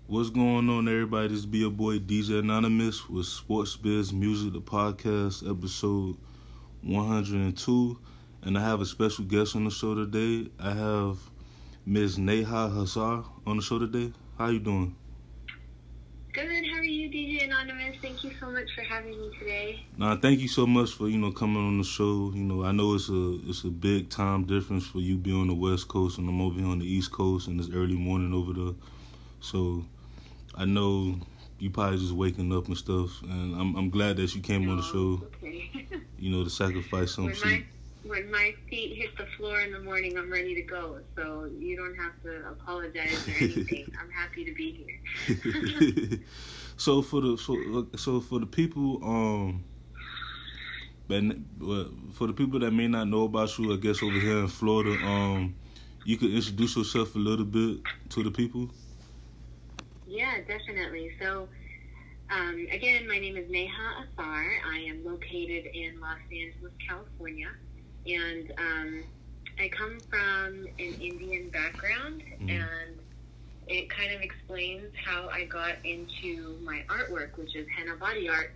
What's going on, everybody? This be your boy DJ Anonymous with Sports Biz Music, the podcast, episode 102. And I have a special guest on the show today. I have Ms. Neha Hazar on the show today. How you doing? Good. How are you, DJ Anonymous? Thank you so much for having me today. Thank you so much for coming on the show. I know it's a big time difference for you being on the West Coast and I'm over here on the East Coast and it's early morning over there. So I know you probably just waking up and stuff, and I'm glad that you came on the show. Okay. To sacrifice some sleep. When my feet hit the floor in the morning, I'm ready to go. So you don't have to apologize or anything. I'm happy to be here. So for the people for the people that may not know about you, I guess over here in Florida, you could introduce yourself a little bit to the people. Yeah, definitely. So, again, my name is Neha Azar. I am located in Los Angeles, California, and I come from an Indian background, and it kind of explains how I got into my artwork, which is henna body art.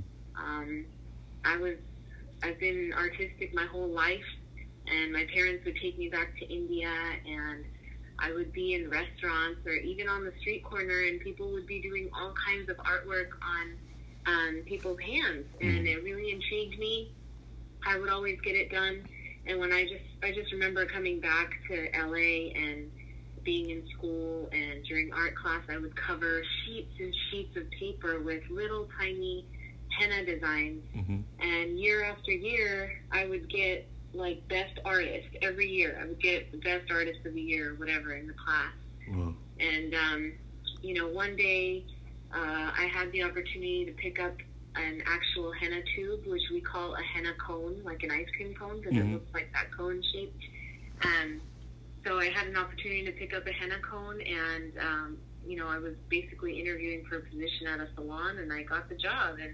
I've been artistic my whole life, and my parents would take me back to India, and I would be in restaurants or even on the street corner, and people would be doing all kinds of artwork on people's hands, and it really intrigued me. I would always get it done, and when I just remember coming back to LA and being in school, and during art class, I would cover sheets and sheets of paper with little tiny henna designs, and year after year, I would get like best artist every year. I would get the best artist of the year or whatever in the class. Wow. And one day I had the opportunity to pick up an actual henna tube, which we call a henna cone, like an ice cream cone, because it looks like that cone shape. So I had an opportunity to pick up a henna cone, and I was basically interviewing for a position at a salon, and I got the job. And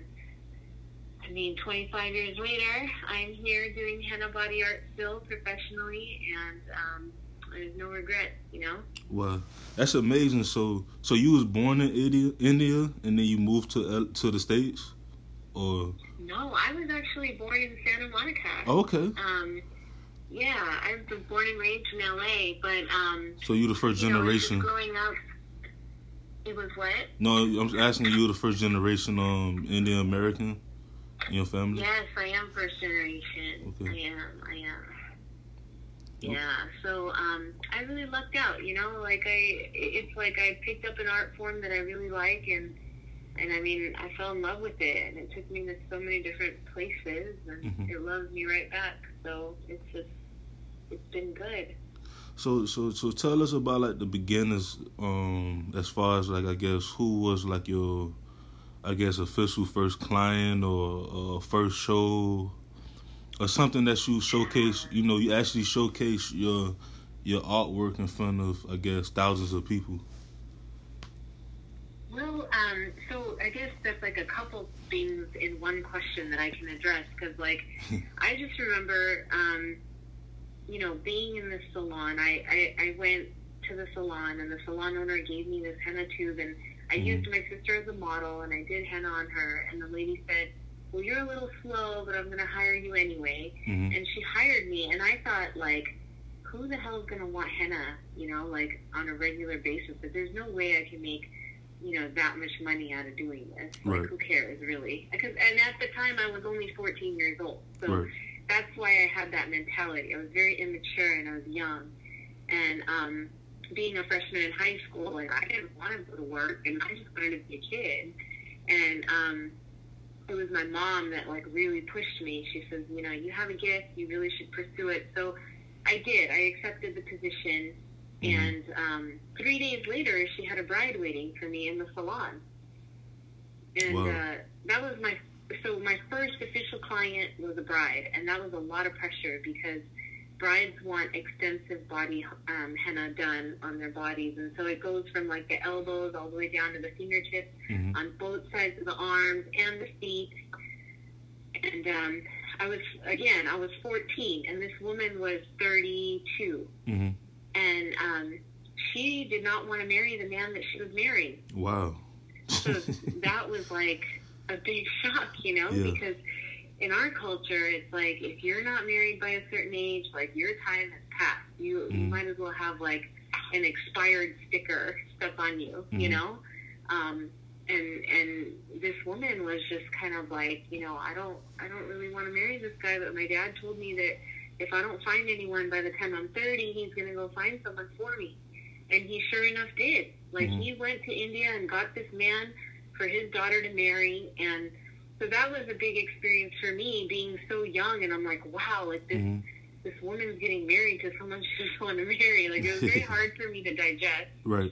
25 years later, I'm here doing henna body art still professionally, and there's no regret, Wow, that's amazing. So you was born in India, and then you moved to the States, or? No, I was actually born in Santa Monica. Oh, okay. Yeah, I was born and raised in LA, but So you the first generation? Growing up, it was what? No, I'm asking you the first generation Indian American in your family? Yes, I am first generation. Okay. I am. Yeah, so I really lucked out, it's like I picked up an art form that I really like, and I mean, I fell in love with it, and it took me to so many different places, and it loves me right back, so it's been good. So tell us about, like, the beginners, as far as, like, I guess, who was, like, your, I guess, official first client or first show or something that you showcase, you actually showcase your artwork in front of, I guess, thousands of people. Well, so I guess that's like a couple things in one question that I can address, because, like, I just remember, being in the salon. I went to the salon, and the salon owner gave me this henna tube, and I used my sister as a model, and I did henna on her, and the lady said, well, you're a little slow, but I'm going to hire you anyway. And she hired me, and I thought, like, who the hell is going to want henna, like, on a regular basis? But there's no way I can make, that much money out of doing this. Like, who cares, really? And at the time, I was only 14 years old, so that's why I had that mentality. I was very immature, and I was young, and being a freshman in high school, like, I didn't want to go to work, and I just wanted to be a kid. And it was my mom that, like, really pushed me. She says, you have a gift, you really should pursue it. So I did. I accepted the position, and 3 days later, she had a bride waiting for me in the salon. And that was my first official client was a bride, and that was a lot of pressure because brides want extensive body henna done on their bodies, and so it goes from, like, the elbows all the way down to the fingertips on both sides of the arms and the feet. And I was 14, and this woman was 32, and she did not want to marry the man that she was marrying. Wow. So that was like a big shock, you know, because in our culture, it's like, if you're not married by a certain age, like, your time has passed. You might as well have, like, an expired sticker stuck on you, you know? And this woman was just kind of like, you know, I don't really want to marry this guy, but my dad told me that if I don't find anyone by the time I'm 30, he's going to go find someone for me. And he sure enough did. Like, he went to India and got this man for his daughter to marry, and so that was a big experience for me, being so young, and I'm like, wow, like, this woman's getting married to someone she doesn't want to marry. Like, it was very hard for me to digest. Right.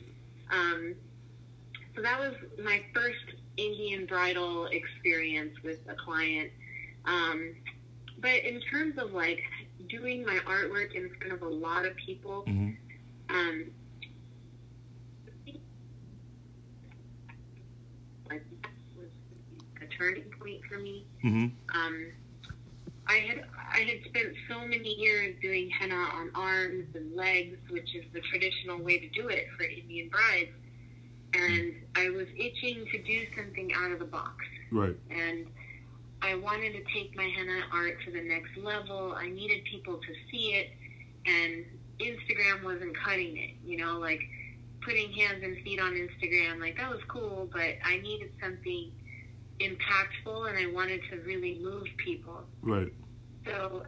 So that was my first Indian bridal experience with a client. But in terms of, like, doing my artwork in front of a lot of people, like, that was a turning point for me. I had spent so many years doing henna on arms and legs, which is the traditional way to do it for Indian brides, and I was itching to do something out of the box. Right. And I wanted to take my henna art to the next level. I needed people to see it, and Instagram wasn't cutting it, you know, like, putting hands and feet on Instagram, like, that was cool, but I needed something impactful, and I wanted to really move people. Right. So,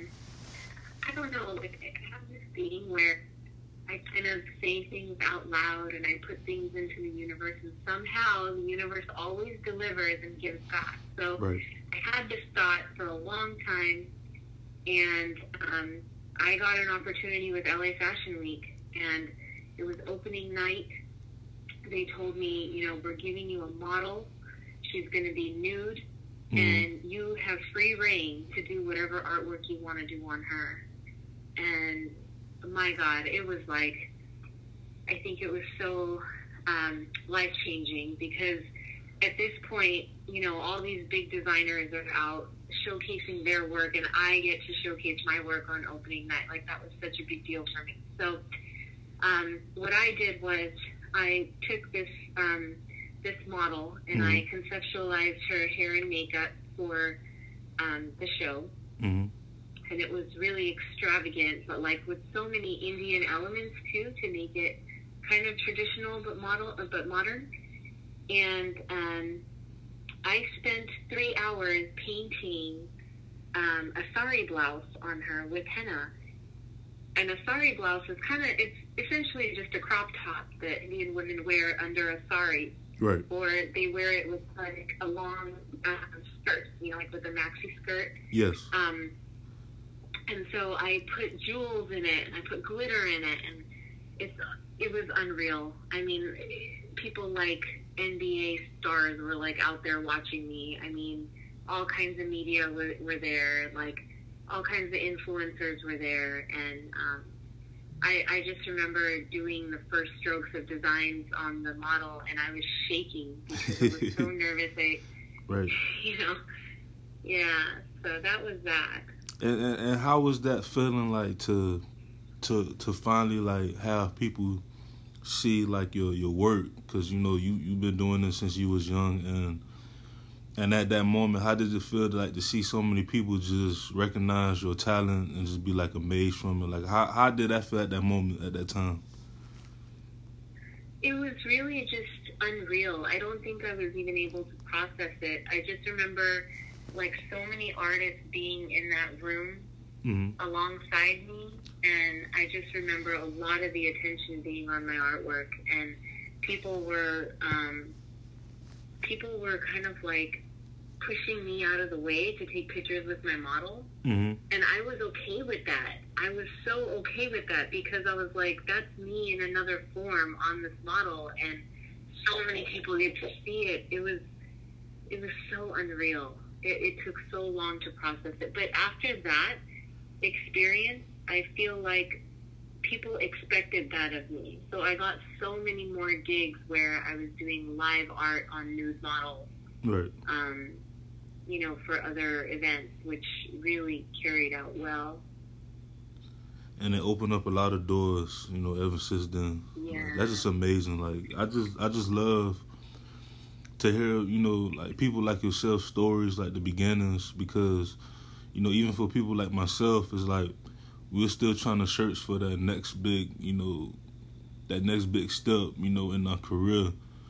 I don't know, like, I have this thing where I kind of say things out loud, and I put things into the universe, and somehow the universe always delivers and gives back. So I had this thought for a long time, and I got an opportunity with LA Fashion Week, and it was opening night. They told me, you know, we're giving you a model. She's going to be nude, and you have free reign to do whatever artwork you want to do on her. And my God, it was like, I think it was so life-changing, because at this point, you know, all these big designers are out showcasing their work, and I get to showcase my work on opening night. Like, that was such a big deal for me. So what I did was I took this model, and I conceptualized her hair and makeup for the show. And it was really extravagant, but, like, with so many Indian elements too, to make it kind of traditional but modern. And I spent 3 hours painting a sari blouse on her with henna. And a sari blouse is it's essentially just a crop top that Indian women wear under a sari. Right. Or they wear it with, like, a long skirt, you know, like with a maxi skirt. Yes. And so I put jewels in it, and I put glitter in it, and it was unreal. I mean, people like NBA stars were, like, out there watching me. I mean, all kinds of media were there, like, all kinds of influencers were there, and I just remember doing the first strokes of designs on the model, and I was shaking because I was so nervous. Right. You know, yeah. So that was that. And how was that feeling, like, to finally, like, have people see, like, your work? Because, you know, you've been doing this since you was young, and at that moment, how did it feel to see so many people just recognize your talent and just be, like, amazed from it? Like, how did that feel at that moment, at that time? It was really just unreal. I don't think I was even able to process it. I just remember, like, so many artists being in that room alongside me, and I just remember a lot of the attention being on my artwork, and people were kind of, like, pushing me out of the way to take pictures with my model, and I was okay with that. I was so okay with that, because I was like, that's me in another form on this model, and so many people get to see it. It was so unreal. It took so long to process it. But after that experience, I feel like people expected that of me. So I got so many more gigs where I was doing live art on nude models, right? You know, for other events, which really carried out well. and it opened up a lot of doors, you know, ever since then. Yeah. Like, that's just amazing. Like, I just love to hear, you know, like people like yourself stories, like the beginnings, because, you know, even for people like myself, it's like we're still trying to search for that next big, you know, that next big step, you know, in our career.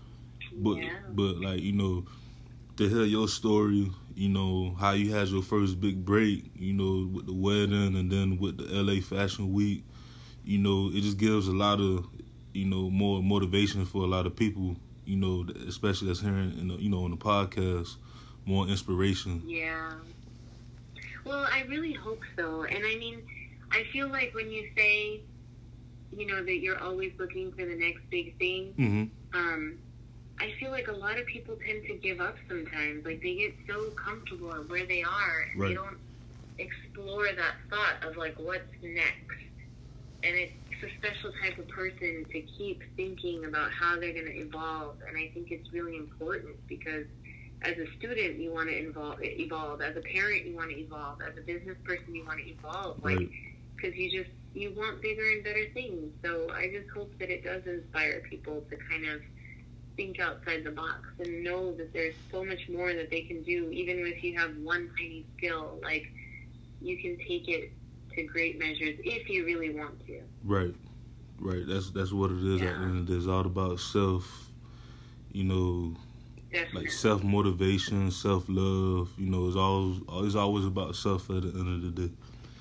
But like, you know, to hear your story, you know, how you had your first big break, you know, with the wedding and then with the LA Fashion Week, you know, it just gives a lot of, you know, more motivation for a lot of people, you know, especially that's hearing, you know, on the podcast, more inspiration. Yeah. Well, I really hope so. And I mean, I feel like when you say, you know, that you're always looking for the next big thing, I feel like a lot of people tend to give up sometimes. Like, they get so comfortable at where they are, and right. They don't explore that thought of, like, what's next. And it's a special type of person to keep thinking about how they're going to evolve. And I think it's really important because as a student, you want to evolve. As a parent, you want to evolve. As a business person, you want to evolve. Right. Like, because you want bigger and better things. So I just hope that it does inspire people to kind of think outside the box and know that there's so much more that they can do. Even if you have one tiny skill, like, you can take it to great measures if you really want to. Right. That's what it is. Yeah. At the end of the day, it's all about self, you know, Definitely. like self-motivation, self-love. You know, it's always about self at the end of the day.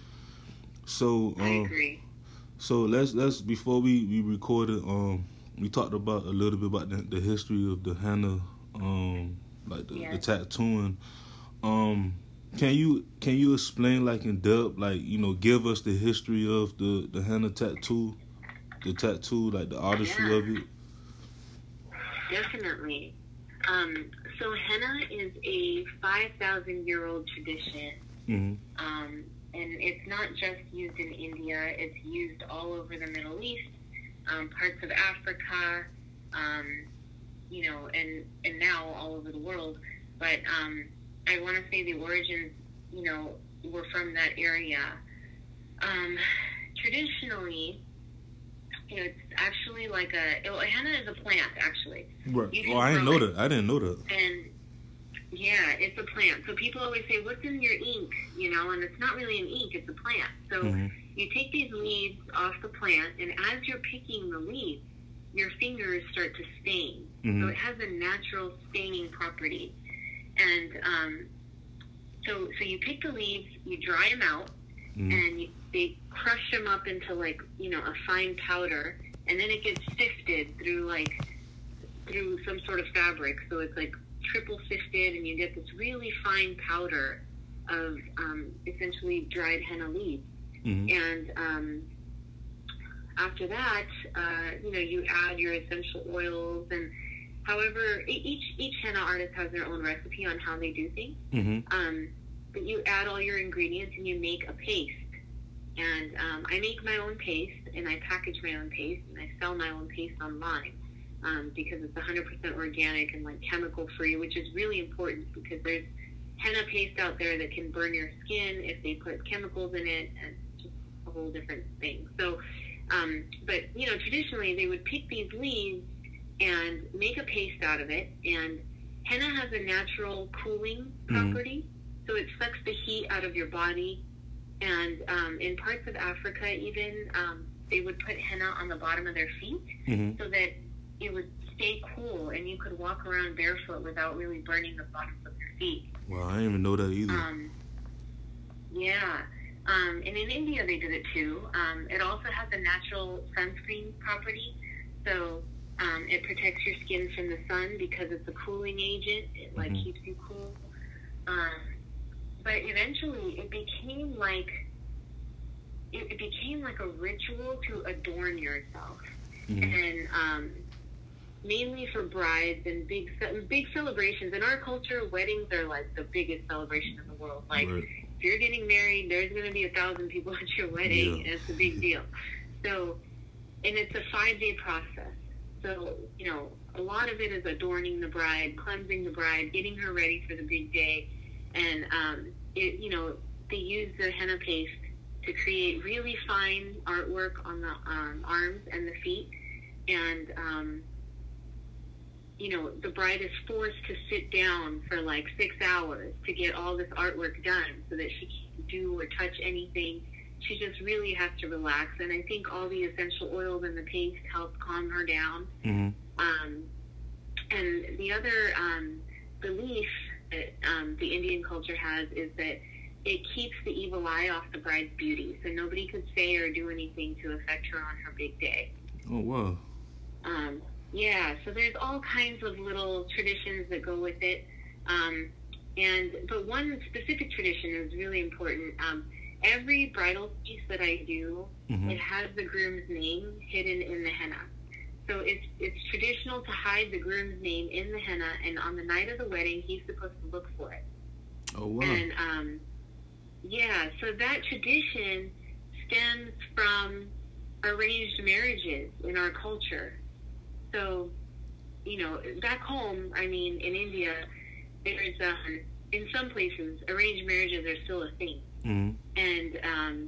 So I agree. So let's before we recorded, we talked about a little bit about the history of the henna, like the tattooing. Can you explain, like, in depth, like, you know, give us the history of the henna tattoo, like the artistry of it? Definitely. So henna is a 5,000-year-old tradition. Mm-hmm. And it's not just used in India. It's used all over the Middle East, parts of Africa, you know, and now all over the world. But I want to say the origins, you know, were from that area. Traditionally, you know, it's actually like henna is a plant, actually. Right. Oh, I didn't know that. And yeah, it's a plant. So people always say, what's in your ink? You know, and it's not really an ink, it's a plant. So you take these leaves off the plant, and as you're picking the leaves, your fingers start to stain. So it has a natural staining property. And so you pick the leaves, you dry them out, and they crush them up into, like, you know, a fine powder, and then it gets sifted through some sort of fabric. So it's like triple sifted, and you get this really fine powder of essentially dried henna leaves. And after that, you know, you add your essential oils, and however, each henna artist has their own recipe on how they do things. But you add all your ingredients and you make a paste. And I make my own paste, and I package my own paste, and I sell my own paste online. Because it's 100% organic and, like, chemical free, which is really important because there's henna paste out there that can burn your skin if they put chemicals in it, and just a whole different thing. So, but, you know, traditionally they would pick these leaves and make a paste out of it, and henna has a natural cooling property, so it sucks the heat out of your body. And in parts of Africa even, they would put henna on the bottom of their feet so that it would stay cool and you could walk around barefoot without really burning the bottoms of your feet. Wow, I didn't even know that either. Yeah. And in India they did it too. It also has a natural sunscreen property. So it protects your skin from the sun because it's a cooling agent. It, like, keeps you cool. But eventually it became like a ritual to adorn yourself. And mainly for brides and big celebrations. In our culture, weddings are like the biggest celebration in the world. Like, if you're getting married, there's going to be 1,000 people at your wedding, and it's a big deal. So, and it's a 5-day process. So, you know, a lot of it is adorning the bride, cleansing the bride, getting her ready for the big day. And, you know, they use the henna paste to create really fine artwork on the arms and the feet. And, the bride is forced to sit down for like 6 hours to get all this artwork done so that she can't do or touch anything. She just really has to relax. And I think all the essential oils and the paste help calm her down. Mm-hmm. And the other belief that the Indian culture has is that it keeps the evil eye off the bride's beauty. So nobody could say or do anything to affect her on her big day. Oh, wow. Yeah, so there's all kinds of little traditions that go with it. But one specific tradition is really important. Every bridal piece that I do, mm-hmm. it has the groom's name hidden in the henna. So it's traditional to hide the groom's name in the henna, and on the night of the wedding, he's supposed to look for it. Oh, wow. And, so that tradition stems from arranged marriages in our culture. So, back home, in India, there's, in some places, arranged marriages are still a thing. Mm-hmm. And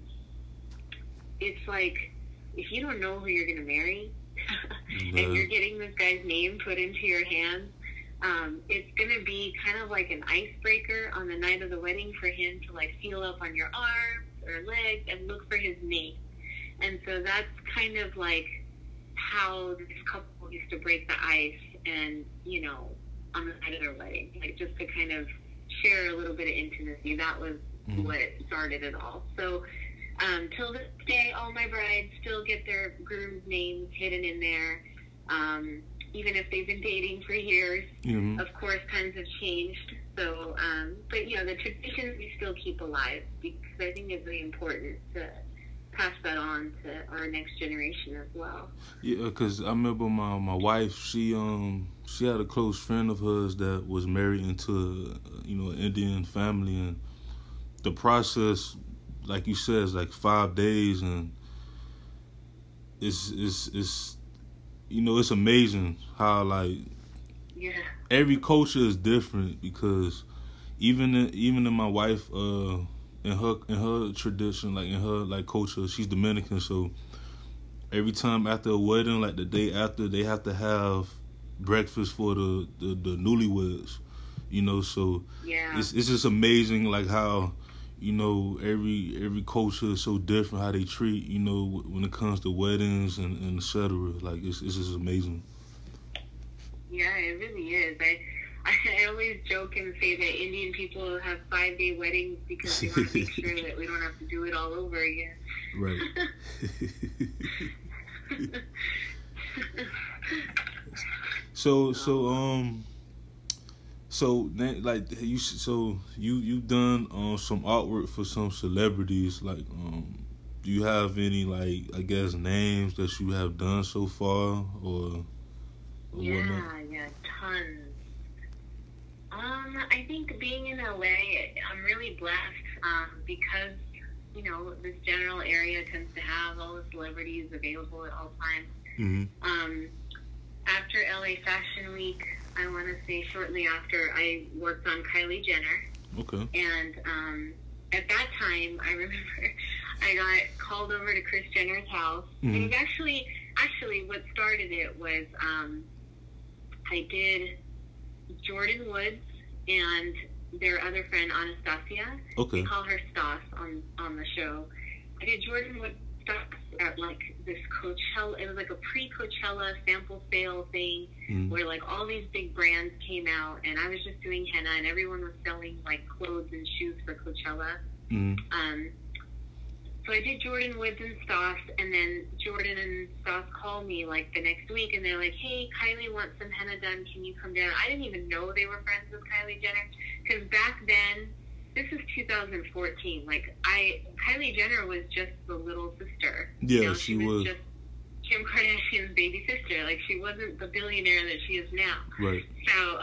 it's like, if you don't know who you're going to marry, and you're getting this guy's name put into your hands, it's going to be kind of like an icebreaker on the night of the wedding for him to, like, feel up on your arms or legs and look for his name. And so that's kind of like how this couple used to break the ice and, on the night of their wedding, like just to kind of share a little bit of intimacy. That was mm-hmm. what started it all. So till this day, all my brides still get their groom's names hidden in there, even if they've been dating for years. Mm-hmm. Of course, times have changed. So, but, the traditions we still keep alive, because I think it's really important to pass that on to our next generation as well. Yeah, because I remember my wife, she had a close friend of hers that was married into an Indian family, and the process, like you said, is like 5 days, and it's it's amazing how, like, every culture is different, because even in my wife in her tradition, like in her like culture, she's Dominican, so every time after a wedding, like the day after, they have to have breakfast for the newlyweds, so it's just amazing, like how every culture is so different, how they treat when it comes to weddings and etc. Like it's just amazing. Yeah, it really is. I always joke and say that Indian people have 5-day weddings because they want to make sure that we don't have to do it all over again. Right. So you've done some artwork for some celebrities. Like, do you have any, like, I guess, names that you have done so far, or whatnot? Yeah, tons. I think being in LA, I'm really blessed because this general area tends to have all the celebrities available at all times. Mm-hmm. After LA Fashion Week, I want to say shortly after, I worked on Kylie Jenner. Okay. And at that time, I remember I got called over to Kris Jenner's house. Mm-hmm. And actually, what started it was I did Jordyn Woods and their other friend, Anastasia. Okay. We call her Stas on the show. I did Jordyn Woods Stas at, like, this Coachella. It was like a pre-Coachella sample sale thing, mm-hmm. where, like, all these big brands came out, and I was just doing henna, and everyone was selling, like, clothes and shoes for Coachella. Mm-hmm. So I did Jordyn Woods and Stas, and then Jordyn and Stas called me, like, the next week, and they're like, hey, Kylie wants some henna done. Can you come down? I didn't even know they were friends with Kylie Jenner, because back then, this is 2014. Like, Kylie Jenner was just the little sister. Yeah, she was just Kim Kardashian's baby sister. Like, she wasn't the billionaire that she is now. Right. So,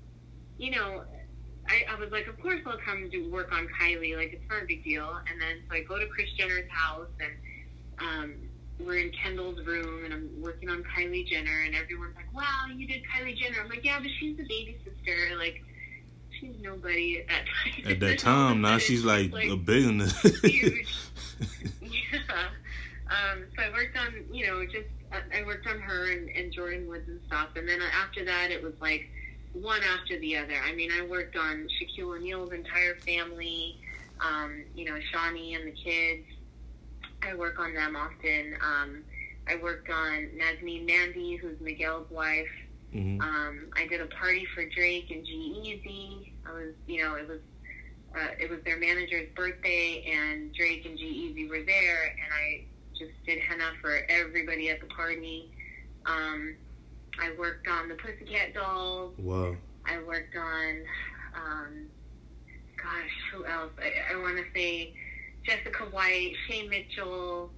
I was like, of course I'll come do work on Kylie. Like, it's not a big deal. And then, so I go to Kris Jenner's house, and we're in Kendall's room, and I'm working on Kylie Jenner, and everyone's like, wow, you did Kylie Jenner. I'm like, yeah, but she's the baby sister. Like, she's nobody at that time. At that time, now she's like a billionaire. Huge. Yeah. So I worked on, I worked on her and Jordan Woods and stuff. And then after that, it was like one after the other. I mean, I worked on Shaquille O'Neal's entire family, Shawnee and the kids. I work on them often. I worked on Nazneen Mandy, who's Miguel's wife. Mm-hmm. I did a party for Drake and G-Eazy. It was their manager's birthday, and Drake and G-Eazy were there, and I just did henna for everybody at the party. I worked on the Pussycat Dolls. Wow. I worked on, who else? I want to say Jessica White, Shay Mitchell,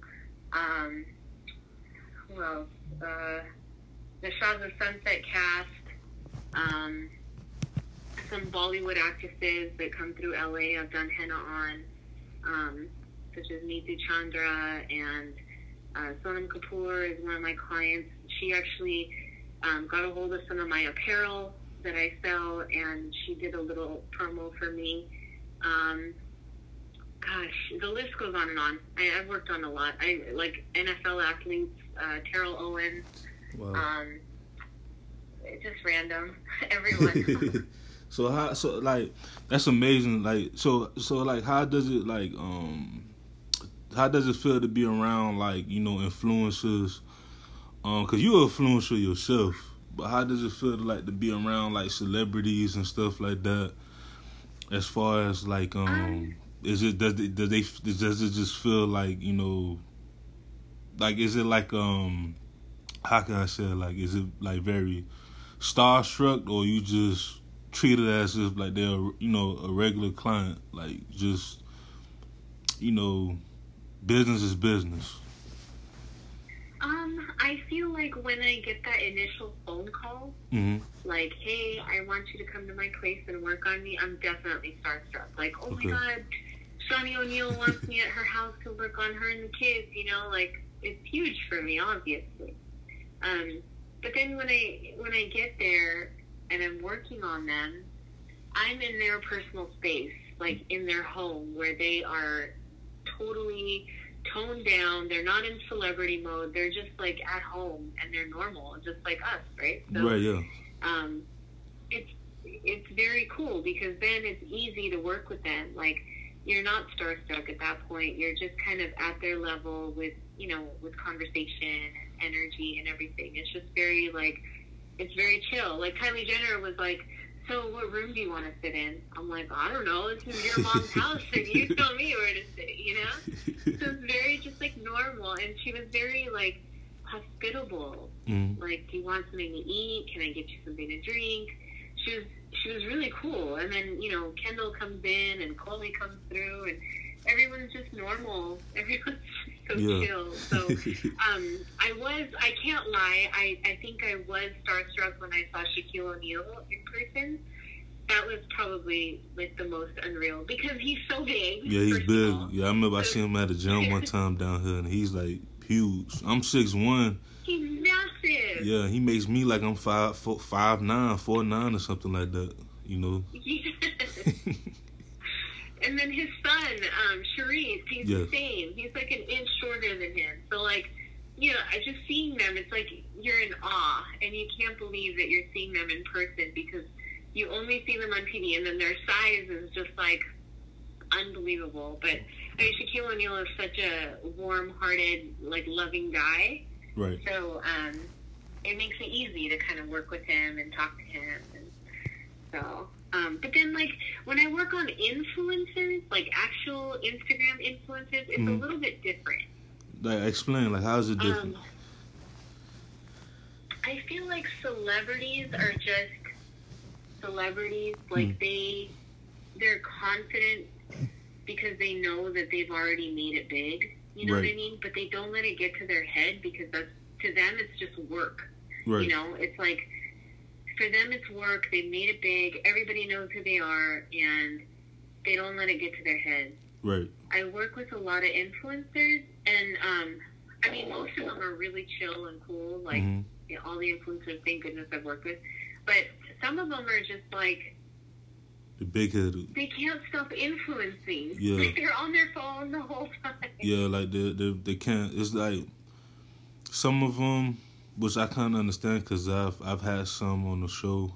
who else? The Shahs of Sunset cast, some Bollywood actresses that come through LA I've done henna on, such as Neetu Chandra, and Sonam Kapoor is one of my clients. She actually got a hold of some of my apparel that I sell, and she did a little promo for me. The list goes on and on. I've worked on a lot. I like NFL athletes, Terrell Owens. Wow. Just random, everyone. That's amazing. How does it feel to be around influencers? Cause you're an influencer yourself, but how does it feel to be around celebrities and stuff like that? As far as does it just feel is it how can I say it? Is it very starstruck, or you just treat it as if they're a regular client, business is business? I feel like when I get that initial phone call, mm-hmm. Hey, I want you to come to my place and work on me, I'm definitely starstruck. Oh okay. My God, Shawnee O'Neal wants me at her house to work on her and the kids, it's huge for me, obviously. But then when I get there and I'm working on them, I'm in their personal space, in their home, where they are totally toned down. They're not in celebrity mode. They're just at home, and they're normal, just like us, right? So, right, yeah. It's very cool, because then it's easy to work with them. You're not starstruck at that point. You're just kind of at their level with conversation and energy and everything. It's just very it's very chill. Kylie Jenner was so what room do you want to sit in? I'm I don't know. This is your mom's house, and you tell me where to sit, So it's very just normal, and she was very hospitable. Mm. Do you want something to eat? Can I get you something to drink? She was really cool. And then Kendall comes in, and Chloe comes through, and everyone's just normal. Everyone's so chill. So I can't lie, I think I was starstruck when I saw Shaquille O'Neal in person. That was probably the most unreal, because he's so big. Yeah, he's big. Yeah, I remember I seen him at the gym one time down here, and he's huge. I'm 6'1". He's massive. Yeah, he makes me I'm 5'9", 4'9", or something like that. Yes. And then his son, Sharice, he's the same. He's an inch shorter than him. So just seeing them, it's you're in awe, and you can't believe that you're seeing them in person, because you only see them on TV, and then their size is just unbelievable. But Shaquille O'Neal is such a warm-hearted, loving guy. Right. So it makes it easy to kind of work with him and talk to him, and so. But then, when I work on influencers, actual Instagram influencers, it's mm-hmm. a little bit different. Explain, how is it different? I feel celebrities are just celebrities. They're confident because they know that they've already made it big. You know right. what I mean? But they don't let it get to their head, because to them, it's just work. Right. It's for them, it's work. They've made it big. Everybody knows who they are, and they don't let it get to their head. Right. I work with a lot of influencers, and most of them are really chill and cool. mm-hmm. All the influencers, thank goodness I've worked with. But some of them are just the big headed. They can't stop influencing. Yeah. Like they're on their phone the whole time. Yeah, like they can't. It's like some of them, which I kind of understand because I've had some on the show.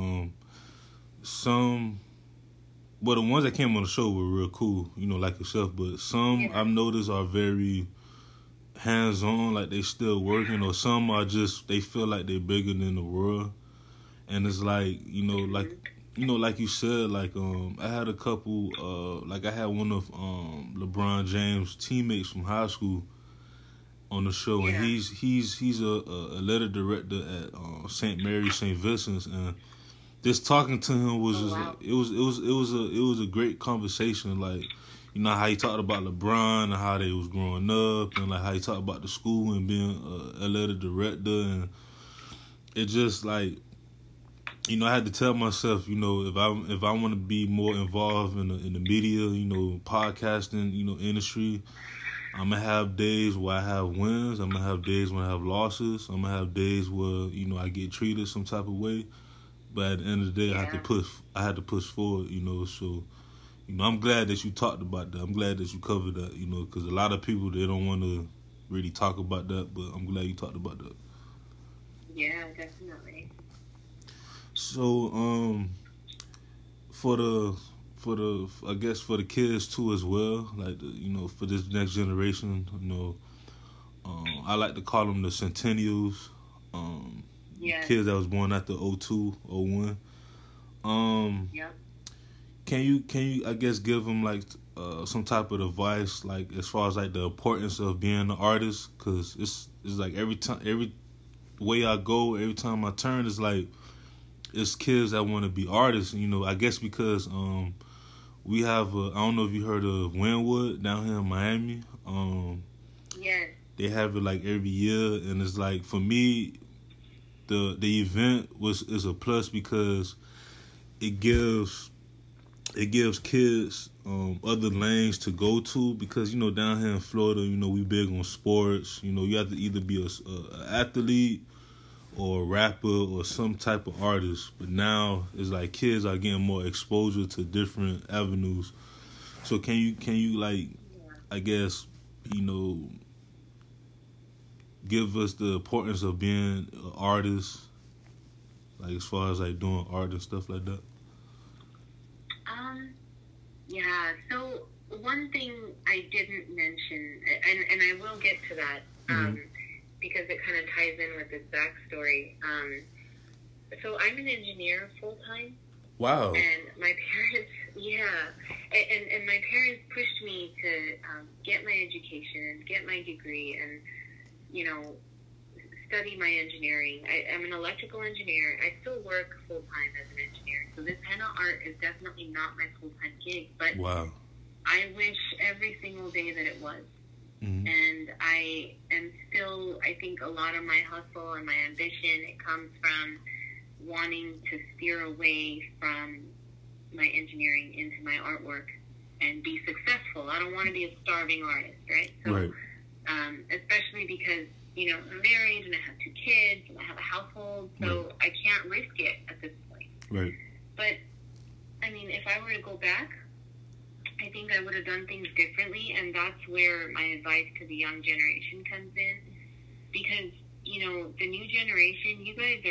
Some, well, the ones that came on the show were real cool, you know, like yourself. But some I've noticed are very hands on, like they still working, or some are just they feel like they're bigger than the world, and it's like like you said, like I had a couple, like I had one of LeBron James' teammates from high school on the show, and he's a letter director at St. Mary's St. Vincent's, and just talking to him was it was a great conversation, like. You know how he talked about LeBron and how they was growing up, and like how he talked about the school and being a letter director, and it just like, you know, I had to tell myself, you know, if I want to be more involved in the media, you know, podcasting, you know, industry, I'm gonna have days where I have wins, I'm gonna have days when I have losses, I'm gonna have days where, you know, I get treated some type of way, but at the end of the day, I had to push forward, you know, so. You know, I'm glad that you talked about that. I'm glad that you covered that, you know, because a lot of people, they don't want to really talk about that, but I'm glad you talked about that. Yeah, definitely. So, for the I guess for the kids too as well, like, you know, for this next generation, you know, I like to call them the centennials, kids that was born after 02, 01. Yep. Can you I guess give them like some type of advice, like as far as like the importance of being an artist? Because it's like every way I go, every time I turn, it's like it's kids that want to be artists. You know, I guess because we have I don't know if you heard of Wynwood down here in Miami. Yes. They have it like every year, and it's like for me, the event is a plus because it gives kids other lanes to go to, because, you know, down here in Florida, you know, we big on sports. You know, you have to either be a athlete or a rapper or some type of artist. But now it's like kids are getting more exposure to different avenues. So can you like, I guess, you know, give us the importance of being an artist, like as far as like doing art and stuff like that? Yeah, so one thing I didn't mention, and I will get to that, because it kind of ties in with this backstory. So I'm an engineer full-time. Wow. And my parents, and my parents pushed me to get my education, get my degree, and, you know, study my engineering. I'm an electrical engineer. I still work full-time as an engineer. So this henna art is definitely not my full-time gig. But wow. I wish every single day that it was. Mm-hmm. And I am still, I think a lot of my hustle and my ambition, it comes from wanting to steer away from my engineering into my artwork and be successful. I don't want to be a starving artist, right? So, right. Especially because, you know, I'm married and I have 2 kids and I have a household, so I can't risk it at this point. Right. But, I mean, if I were to go back, I think I would have done things differently, and that's where my advice to the young generation comes in. Because, you know, the new generation, you guys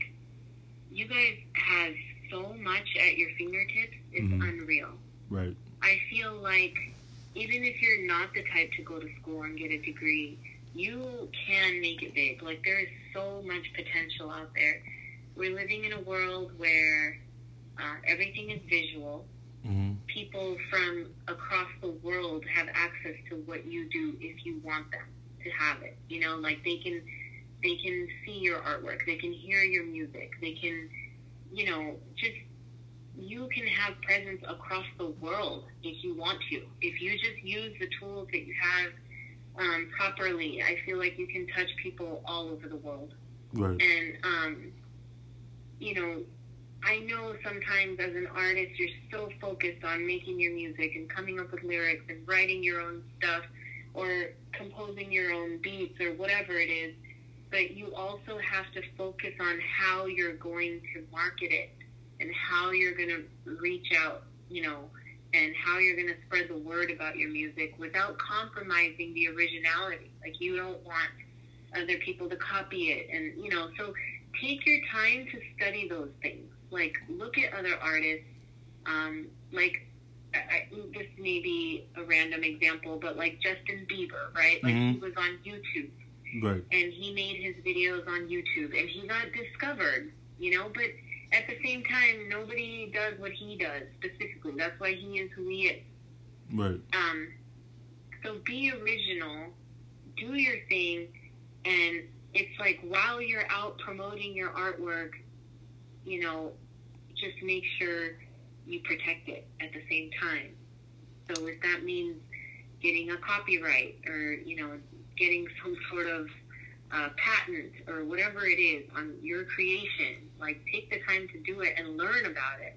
have so much at your fingertips, it's unreal. Right. I feel like even if you're not the type to go to school and get a degree, you can make it big. Like, there is so much potential out there. We're living in a world where everything is visual. Mm-hmm. People from across the world have access to what you do if you want them to have it. You know, like they can see your artwork. They can hear your music. They can, you know, you can have presence across the world if you want to. If you just use the tools that you have properly, I feel like you can touch people all over the world. Right. And, you know, I know sometimes as an artist, you're so focused on making your music and coming up with lyrics and writing your own stuff or composing your own beats or whatever it is, but you also have to focus on how you're going to market it and how you're going to reach out, and how you're going to spread the word about your music without compromising the originality. Like, you don't want other people to copy it. And, so take your time to study those things. Like, look at other artists. This may be a random example, but like Justin Bieber, right? Like, he was on YouTube. Right. And he made his videos on YouTube, and he got discovered, but at the same time, nobody does what he does specifically. That's why he is who he is. Right. So be original, do your thing, and it's like, while you're out promoting your artwork, just make sure you protect it at the same time. So if that means getting a copyright, or, getting some sort of patent or whatever it is on your creation, like, take the time to do it and learn about it.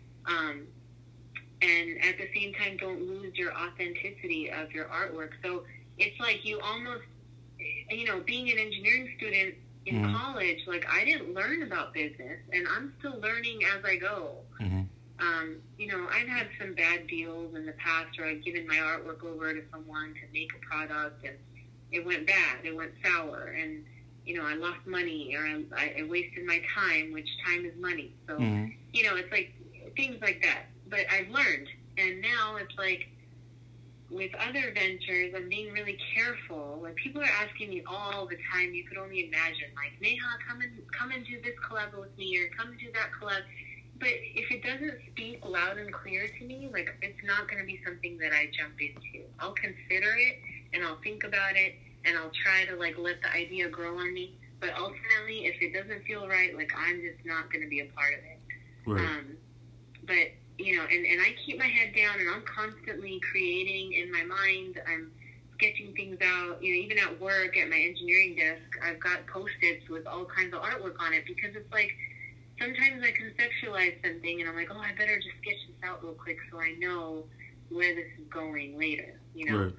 And at the same time, don't lose your authenticity of your artwork. So it's like, you almost, being an engineering student in college, like, I didn't learn about business, and I'm still learning as I go. I've had some bad deals in the past, or I've given my artwork over to someone to make a product, and it went bad, it went sour, and, I lost money, or I wasted my time, which time is money. So, it's like things like that. But I've learned, and now it's like, with other ventures, I'm being really careful. Like, people are asking me all the time, you could only imagine, like, Neha, come and do this collab with me, or come and do that collab. But if it doesn't speak loud and clear to me, like, it's not going to be something that I jump into. I'll consider it, and I'll think about it, and I'll try to, like, let the idea grow on me. But ultimately, if it doesn't feel right, like, I'm just not going to be a part of it. Right. But, and I keep my head down, and I'm constantly creating in my mind. I'm sketching things out. Even at work, at my engineering desk, I've got Post-its with all kinds of artwork on it, because it's like, sometimes I conceptualize something, and I'm like, I better just sketch this out real quick so I know where this is going later, Right.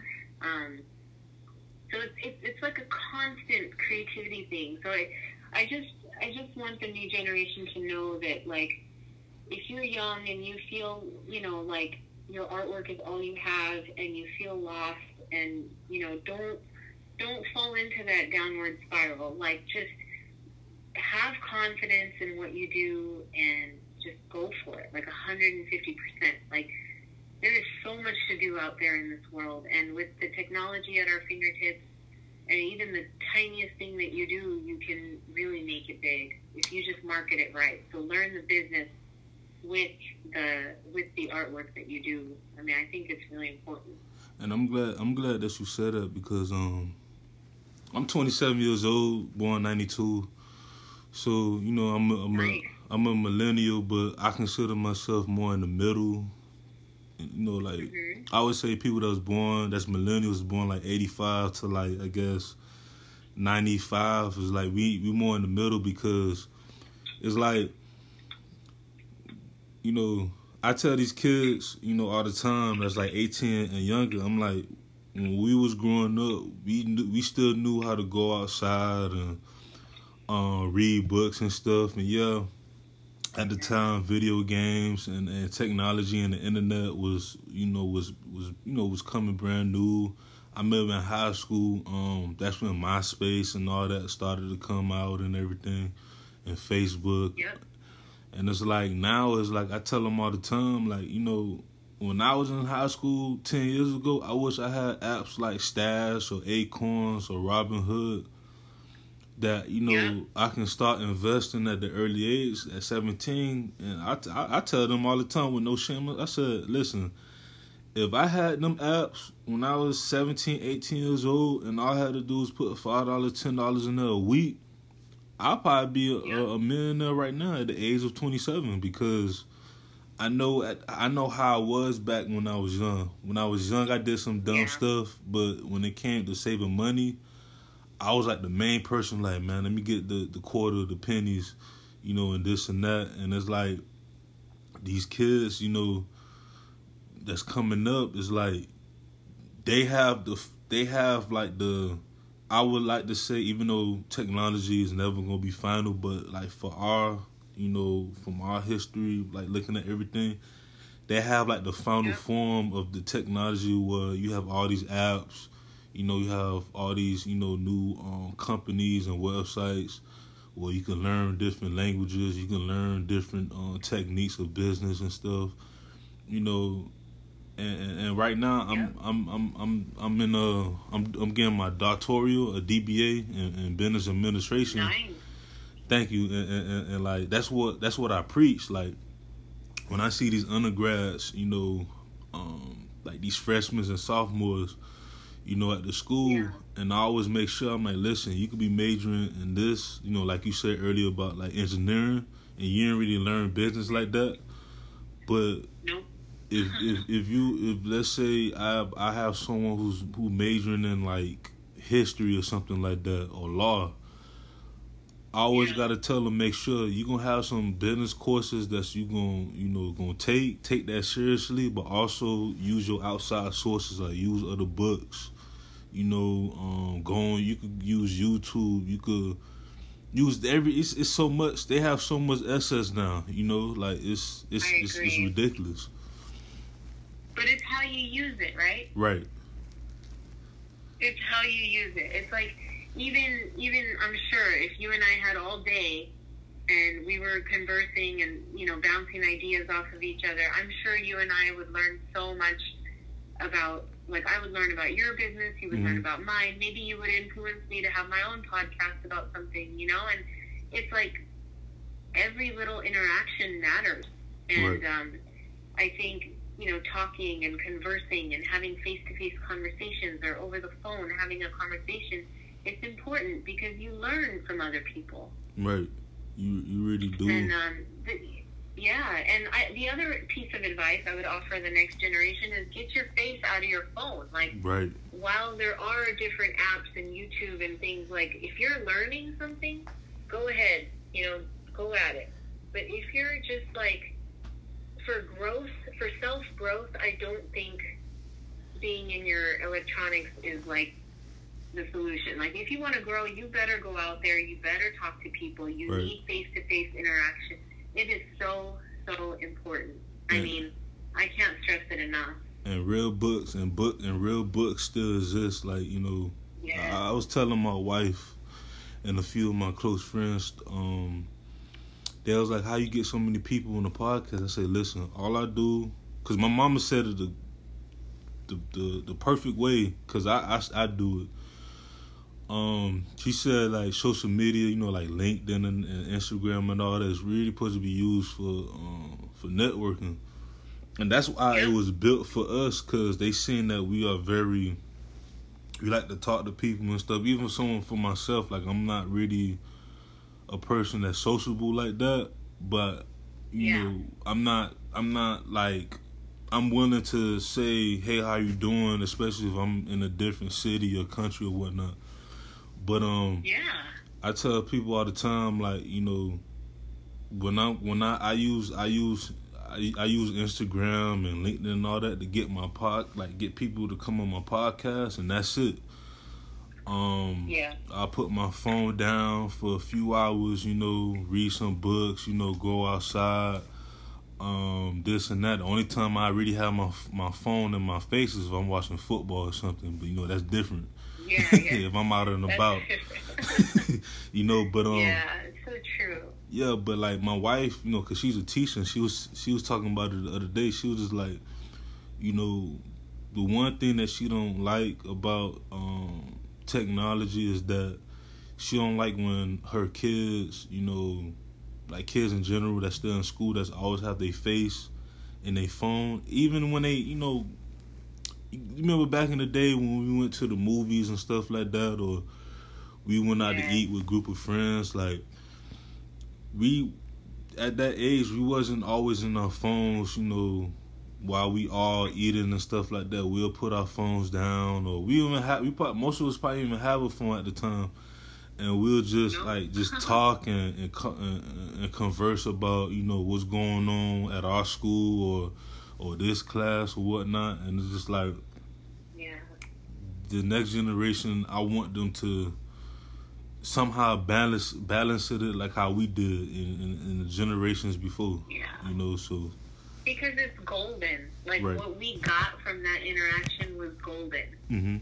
So it's like a constant creativity thing. So I just want the new generation to know that, like, if you're young and you feel, like your artwork is all you have, and you feel lost, and, don't fall into that downward spiral. Like, just have confidence in what you do, and just go for it, like 150%. Like, there is so much to do out there in this world, and with the technology at our fingertips, and even the tiniest thing that you do, you can really make it big if you just market it right. So learn the business with the artwork that you do. I mean, I think it's really important. And I'm glad that you said that, because I'm 27 years old, born 92. So, I'm a millennial, but I consider myself more in the middle. Like, I always say people that's millennials, born like 85 to, like, I guess 95, is like, we more in the middle, because it's like, I tell these kids, all the time, that's like 18 and younger, I'm like, when we was growing up, we still knew how to go outside and read books and stuff. And at the time, video games and technology and the internet was coming brand new. I remember in high school, that's when MySpace and all that started to come out and everything, and Facebook. Yep. And it's like, now it's like, I tell them all the time, like, when I was in high school 10 years ago, I wish I had apps like Stash or Acorns or Robinhood that, I can start investing at the early age, at 17. And I tell them all the time with no shame, I said, listen, if I had them apps when I was 17, 18 years old, and all I had to do was put $5, $10 in there a week, I'll probably be a millionaire right now at the age of 27, because I know how I was back when I was young. When I was young, I did some dumb stuff, but when it came to saving money, I was like the main person, like, man, let me get the quarter, the pennies, and this and that. And it's like, these kids, that's coming up, is like, they have like the, I would like to say, even though technology is never going to be final, but like, for our from our history, like looking at everything, they have like the final form of the technology where you have all these apps, you have all these, new companies and websites where you can learn different languages, you can learn different techniques of business and stuff, and right now I'm getting my doctoral, a DBA in business administration. Nice. Thank you, and like that's what I preach. Like when I see these undergrads, like these freshmen and sophomores, at the school, and I always make sure I'm like, listen, you could be majoring in this, like you said earlier about like engineering, and you didn't really learn business like that, but nope. if let's say I have someone who majoring in like history or something like that or law, I always gotta tell them, make sure you gonna have some business courses that you gonna take that seriously, but also use your outside sources, like use other books, you could use YouTube, you could use it's so much, they have so much access now, like it's ridiculous. But it's how you use it, right? Right. It's how you use it. It's like, even I'm sure if you and I had all day and we were conversing and, bouncing ideas off of each other, I'm sure you and I would learn so much about, like, I would learn about your business, you would learn about mine. Maybe you would influence me to have my own podcast about something, and it's like every little interaction matters. And I think, talking and conversing and having face-to-face conversations or over the phone having a conversation, it's important because you learn from other people. Right. You really do. And the other piece of advice I would offer the next generation is get your face out of your phone. Like, while there are different apps and YouTube and things, like, if you're learning something, go ahead, go at it. But if you're just like, for self-growth, I don't think being in your electronics is like the solution. Like, if you want to grow, you better go out there, you better talk to people, you need face-to-face interaction. It is so, so important. I mean, I can't stress it enough. And real books and real books still exist. Like, I was telling my wife and a few of my close friends, they was like, how you get so many people on the podcast? I say, listen, all I do, because my mama said it the perfect way, because I do it. She said, like, social media, like LinkedIn and Instagram and all that is really supposed to be used for networking. And that's why it was built for us, because they seen that we like to talk to people and stuff. Even someone for myself, like, I'm not really a person that's sociable like that, but I'm not like, I'm willing to say, hey, how you doing, especially if I'm in a different city or country or whatnot. But I tell people all the time, like, when I use Instagram and LinkedIn and all that to get my get people to come on my podcast, and that's it. I put my phone down for a few hours, read some books, go outside, this and that. The only time I really have my phone in my face is if I'm watching football or something, but that's different. If I'm out and about. But yeah, it's so true. Yeah, but like my wife, cause she's a teacher, and she was talking about it the other day. She was just like, the one thing that she don't like about technology is that she don't like when her kids, like kids in general that's still in school, that's always have their face in their phone, even when they, you remember back in the day when we went to the movies and stuff like that, or we went out to eat with a group of friends, like, we, at that age, we wasn't always in our phones, while we all eating and stuff like that. We'll put our phones down, or most of us probably even have a phone at the time, and we'll just talk and converse about, what's going on at our school or this class or whatnot. And it's just like, the next generation, I want them to somehow balance it like how we did in the generations before. Yeah. You know, so because it's golden. Like right. what we got from that interaction was golden. Mm-hmm.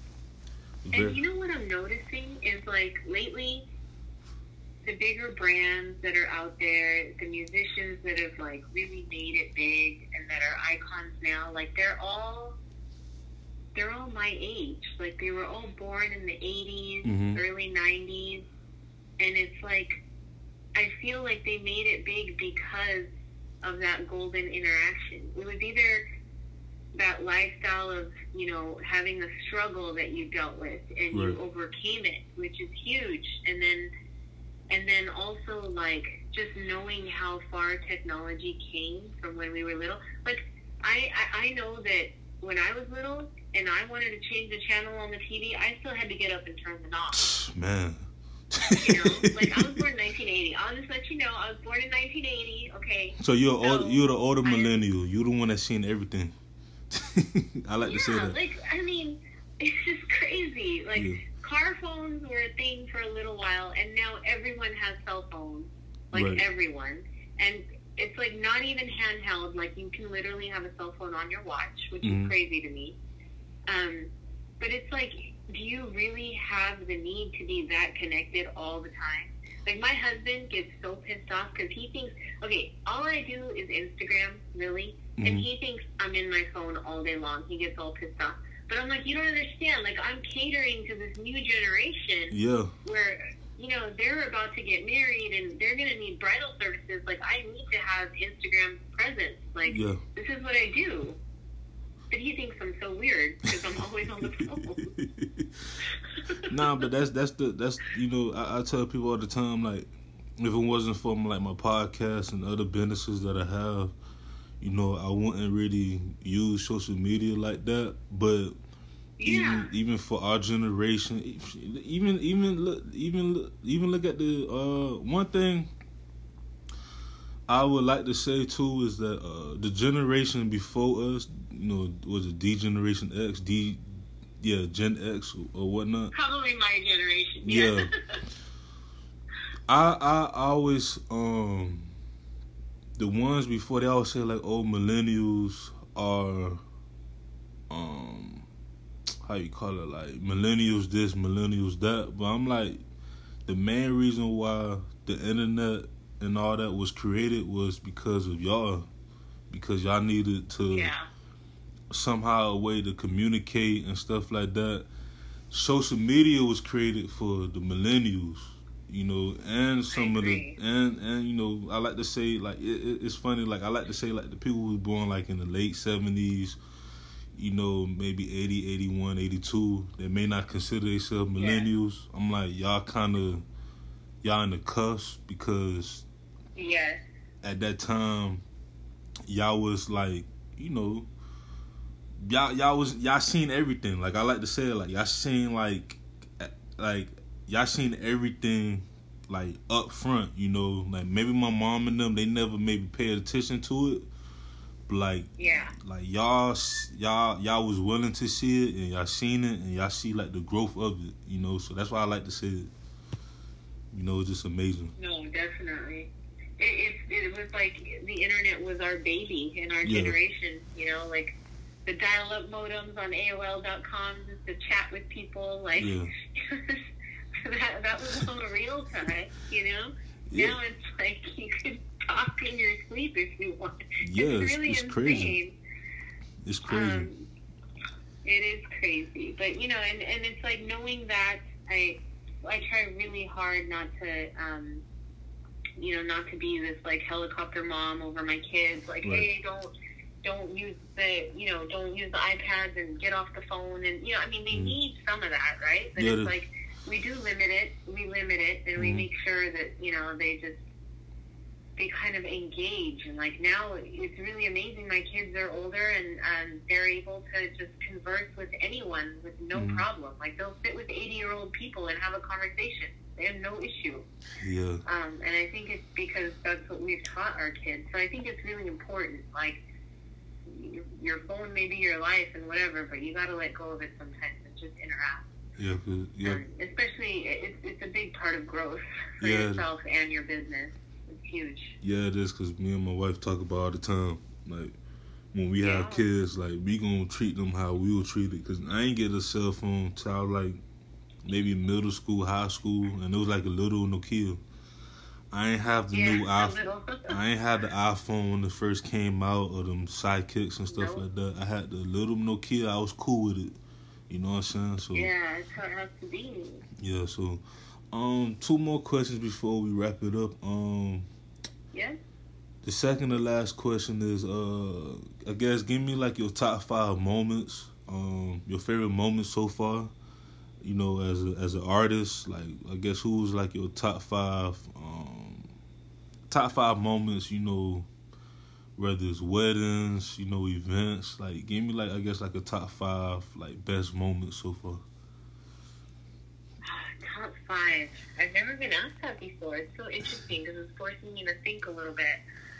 And you know what I'm noticing is like lately, the bigger brands that are out there, the musicians that have like really made it big and that are icons now, like they're all my age. Like they were all born in the 80s, mm-hmm. early 90s. And it's like, I feel like they made it big because of that golden interaction. It was either that lifestyle of, you know, having a struggle that you dealt with and right. you overcame it, which is huge. And then also like just knowing how far technology came from when we were little. Like I know that when I was little and I wanted to change the channel on the TV, I still had to get up and turn the knob. Man. You know, like I was born in 1980. I'll just let you know, I was born in 1980. Okay. So you're the older millennial. You're the one that's seen everything. I like to say that. Like I mean, it's just crazy. Like car phones were a thing for a little while, and now everyone has cell phones. Like right. everyone, and it's like not even handheld. Like you can literally have a cell phone on your watch, which mm-hmm. is crazy to me. But it's like, do you really have the need to be that connected all the time? Like, my husband gets so pissed off because he thinks, okay, all I do is Instagram, really, mm-hmm. and he thinks I'm in my phone all day long. He gets all pissed off. But I'm like, you don't understand. Like, I'm catering to this new generation where, you know, they're about to get married and they're going to need bridal services. Like, I need to have Instagram presence. Like, this is what I do. But he thinks I'm so weird because I'm always on the phone. Nah, but that's you know, I tell people all the time, like, if it wasn't for like my podcast and other businesses that I have, you know, I wouldn't really use social media like that. But even for our generation, even look at the one thing I would like to say too is that the generation before us, you know, was it D Generation X, Gen X or whatnot? Probably my generation. Yeah. I always the ones before, they always say like, oh, millennials are how you call it, like millennials this, millennials that. But I'm like, the main reason why the internet and all that was created was because of y'all. Because y'all needed to somehow a way to communicate and stuff like that. Social media was created for the millennials, you know, and some of the and you know, I like to say like it's funny, like I like to say like the people who were born like in the late 70s, you know, maybe 80, 81, 82, they may not consider themselves millennials. I'm like, y'all in the cusp, because at that time y'all was like, you know, y'all seen everything. Like I like to say, like y'all seen like y'all seen everything like up front, you know. Like maybe my mom and them, they never maybe paid attention to it, but like y'all was willing to see it, and y'all seen it, and y'all see like the growth of it, you know. So that's why I like to say it. You know, it's just amazing. No, definitely. It was like the internet was our baby in our generation, you know, like the dial-up modems on AOL.com just to chat with people, like that was all real time, you know. Now it's like you could talk in your sleep if you want. It's really insane. Crazy. It's crazy. It is crazy, but you know, and it's like knowing that I try really hard not to you know, not to be this like helicopter mom over my kids, like hey, don't use the iPads and get off the phone, and you know, I mean, they need some of that, right? But it's like we limit it, and we make sure that, you know, they kind of engage. And like now it's really amazing. My kids are older and they're able to just converse with anyone with no problem. Like they'll sit with 80-year-old people and have a conversation. They have no issue. Yeah. And I think it's because that's what we've taught our kids. So I think it's really important. Like your phone may be your life and whatever, but you got to let go of it sometimes and just interact. Yeah, especially, it's a big part of growth for yourself and your business. It's huge. Yeah, it is, because me and my wife talk about all the time. Like, when we have kids, like, we gonna treat them how we will treat it. Because I ain't get a cell phone till I was, like, maybe middle school, high school, and it was like a little Nokia. I ain't have the new iPhone. I ain't had the iPhone when it first came out, or them sidekicks and stuff like that. I had the little Nokia. I was cool with it. You know what I'm saying? So yeah, it's how it has to be. Yeah. So, 2 more questions before we wrap it up. Yeah. The second to last question is, I guess, give me like your top 5 moments. Your favorite moments so far. You know, as an artist, like, I guess, who's like your top 5 moments, you know, whether it's weddings, you know, events, like, give me, like, I guess, like a top 5, like, best moments so far. Top 5. I've never been asked that before. It's so interesting because it's forcing me to think a little bit.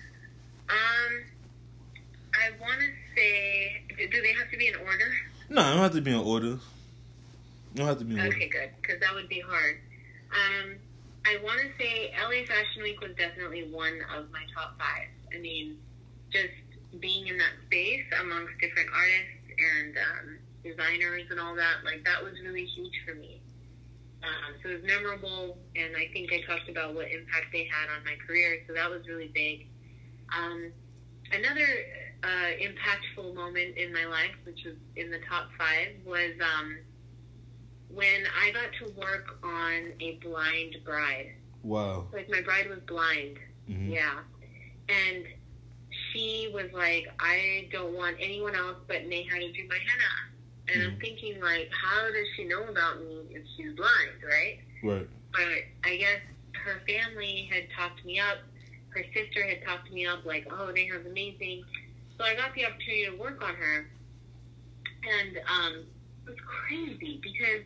I want to say, do they have to be in order? No, it don't have to be in order. Okay, good, because that would be hard. I want to say LA Fashion Week was definitely one of my top 5. I mean, just being in that space amongst different artists and designers and all that, like, that was really huge for me. So it was memorable, and I think I talked about what impact they had on my career, so that was really big. Another impactful moment in my life, which was in the top 5, was when I got to work on a blind bride. Wow. Like, my bride was blind. Mm-hmm. Yeah. And she was like, I don't want anyone else but Neha to do my henna. And I'm thinking, like, how does she know about me if she's blind, right? Right. But I guess her family had talked me up. Her sister had talked me up, like, oh, Neha's amazing. So I got the opportunity to work on her. And it was crazy because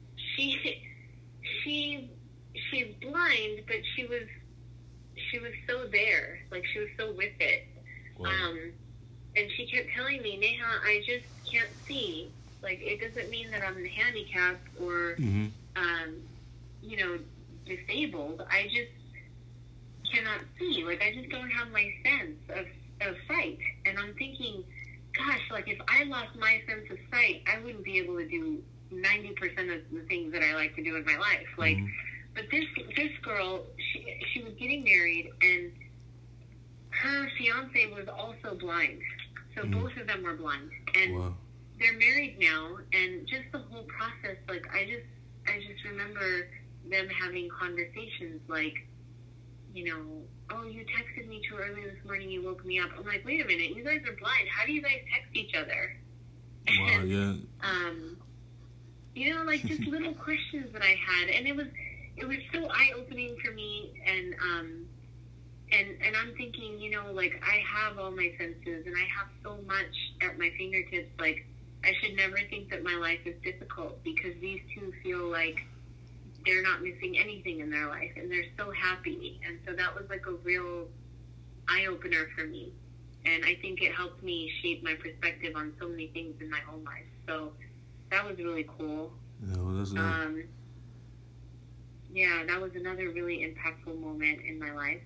she's blind, but she was so there. Like, she was so with it. Wow. And she kept telling me, Neha, I just can't see. Like, it doesn't mean that I'm handicapped or, you know, disabled. I just cannot see. Like, I just don't have my sense of sight. And I'm thinking, gosh, like, if I lost my sense of sight, I wouldn't be able to do 90% of the things that I like to do in my life. Like, but this girl, she was getting married, and her fiance was also blind. So both of them were blind. And they're married now, and just the whole process, like, I just remember them having conversations like, you know, oh, you texted me too early this morning, you woke me up. I'm like, wait a minute, you guys are blind. How do you guys text each other? Wow, yeah. You know, like, just little questions that I had, and it was so eye-opening for me, and I'm thinking, you know, like, I have all my senses, and I have so much at my fingertips, like, I should never think that my life is difficult, because these two feel like they're not missing anything in their life, and they're so happy, and so that was, like, a real eye-opener for me, and I think it helped me shape my perspective on so many things in my own life, so that was really cool. Yeah, well, that's nice. Yeah, that was another really impactful moment in my life.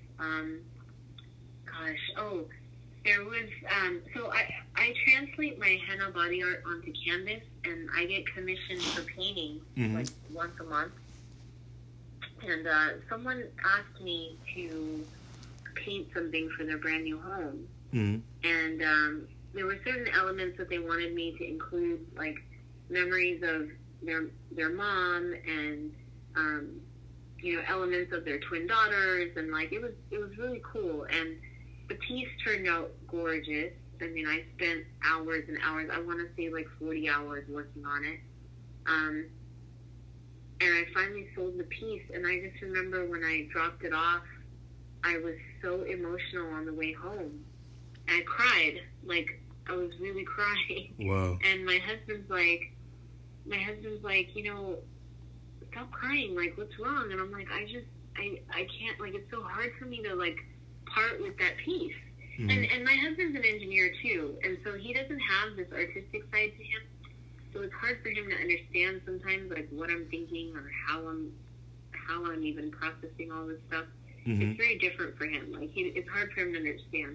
There was, so I translate my henna body art onto canvas, and I get commissioned for painting, like, once a month. And someone asked me to paint something for their brand new home. And there were certain elements that they wanted me to include, like, memories of their mom and, you know, elements of their twin daughters, and, like, it was really cool, and the piece turned out gorgeous. I mean, I spent hours and hours, I want to say, like, 40 hours working on it, and I finally sold the piece, and I just remember when I dropped it off, I was so emotional on the way home, and I cried, like, I was really crying. Wow. And my husband's like, you know, stop crying, like, what's wrong? And I'm like, I can't, like, it's so hard for me to, like, part with that piece. And my husband's an engineer too, and so he doesn't have this artistic side to him, so it's hard for him to understand sometimes, like, what I'm thinking or how I'm even processing all this stuff. Mm-hmm. It's very different for him. Like, it's hard for him to understand.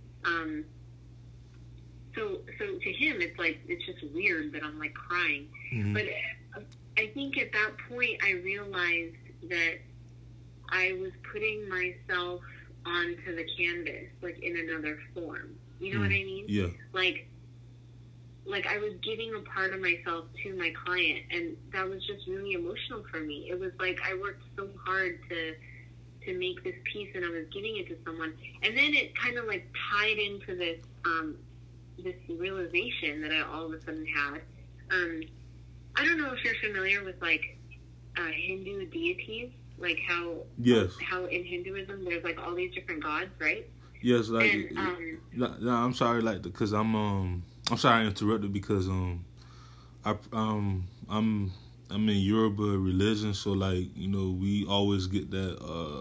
So to him, it's like, it's just weird that I'm, like, crying. Mm-hmm. But I think at that point, I realized that I was putting myself onto the canvas, like, in another form. You know what I mean? Yeah. Like I was giving a part of myself to my client, and that was just really emotional for me. It was like I worked so hard to make this piece, and I was giving it to someone, and then it kind of like tied into this this realization that I all of a sudden had. I don't know if you're familiar with like Hindu deities, like how in Hinduism there's like all these different gods, right? Yes, like and, no, I'm sorry, like because I'm sorry I interrupted because I'm in Yoruba religion, so like, you know, we always get that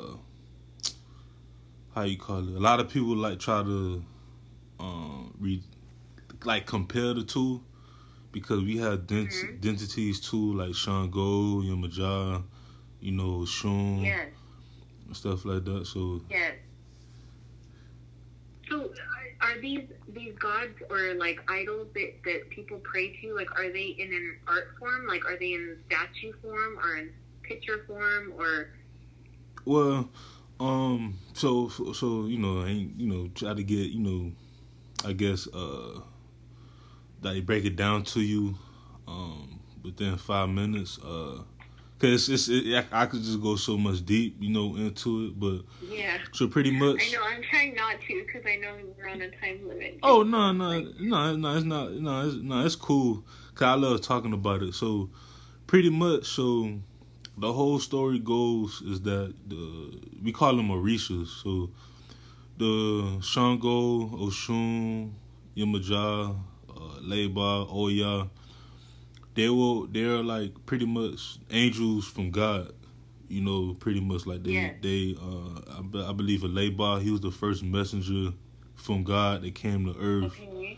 how you call it? A lot of people like try to compare the two because we have identities too, like Shango, Yamaja, you know, Shun, yes, and stuff like that. So yes. So are these gods or like idols that people pray to, like, are they in an art form? Like, are they in statue form or in picture form or? Well, so you know, try to get, you know, I guess like break it down to you within 5 minutes. Cause I could just go so much deep, you know, into it, but yeah. So pretty much. I know I'm trying not to, because I know we're on a time limit. Oh no, it's not. It's cool. Cause I love talking about it. So pretty much, so the whole story goes is that we call them Orishas. So the Shango, Oshun, Yamaja, Leba, Oya. They're like pretty much angels from God, you know, pretty much like I believe Leba, he was the first messenger from God that came to earth. Okay.